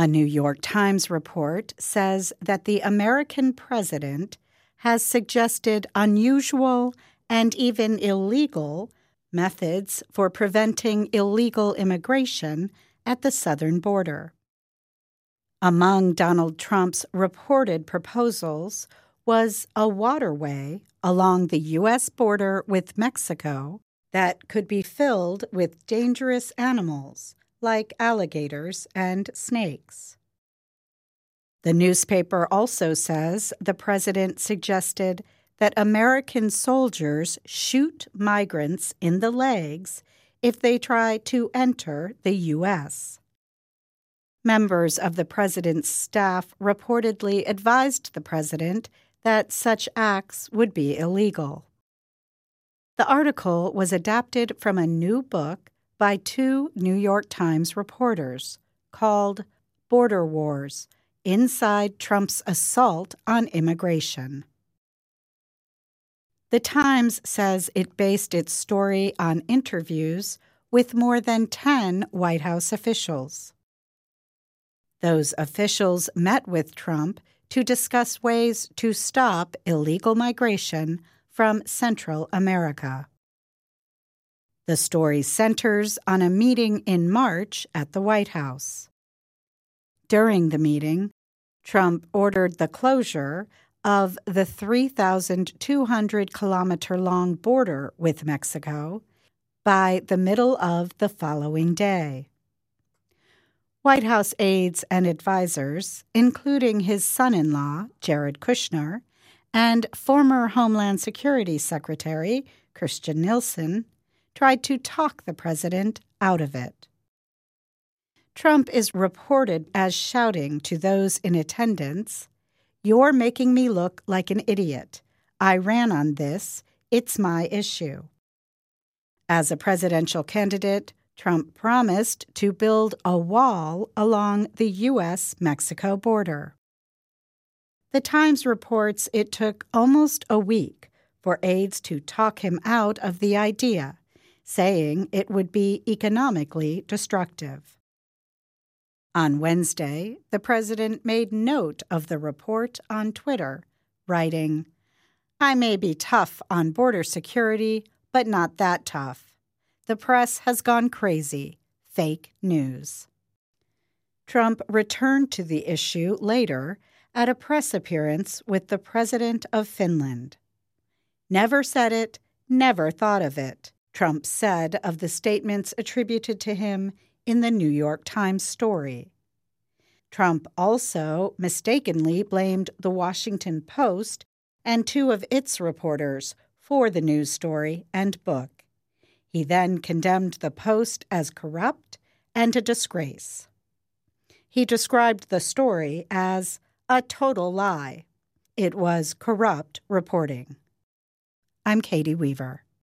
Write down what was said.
A New York Times report says that the American president has suggested unusual and even illegal methods for preventing illegal immigration at the southern border. Among Donald Trump's reported proposals was a waterway along the U.S. border with Mexico that could be filled with dangerous animals like alligators and snakes. The newspaper also says the president suggested that American soldiers shoot migrants in the legs if they try to enter the U.S. Members of the president's staff reportedly advised the president that such acts would be illegal. The article was adapted from a new book by two New York Times reporters called Border Wars: Inside Trump's Assault on Immigration. The Times says it based its story on interviews with more than 10 White House officials. Those officials met with Trump to discuss ways to stop illegal migration from Central America. The story centers on a meeting in March at the White House. During the meeting, Trump ordered the closure of the 3,200-kilometer-long border with Mexico by the middle of the following day. White House aides and advisers, including his son-in-law, Jared Kushner, and former Homeland Security Secretary Kirstjen Nielsen, tried to talk the president out of it. Trump is reported as shouting to those in attendance, "You're making me look like an idiot. I ran on this. It's my issue." As a presidential candidate, Trump promised to build a wall along the U.S.-Mexico border. The Times reports it took almost a week for aides to talk him out of the idea, saying it would be economically destructive. On Wednesday, the president made note of the report on Twitter, writing, "I may be tough on border security, but not that tough. The press has gone crazy. Fake news." Trump returned to the issue later at a press appearance with the president of Finland. "Never said it, never thought of it," Trump said of the statements attributed to him in the New York Times story. Trump also mistakenly blamed the Washington Post and two of its reporters for the news story and book. He then condemned the Post as corrupt and a disgrace. He described the story as a total lie. It was corrupt reporting. I'm Katie Weaver.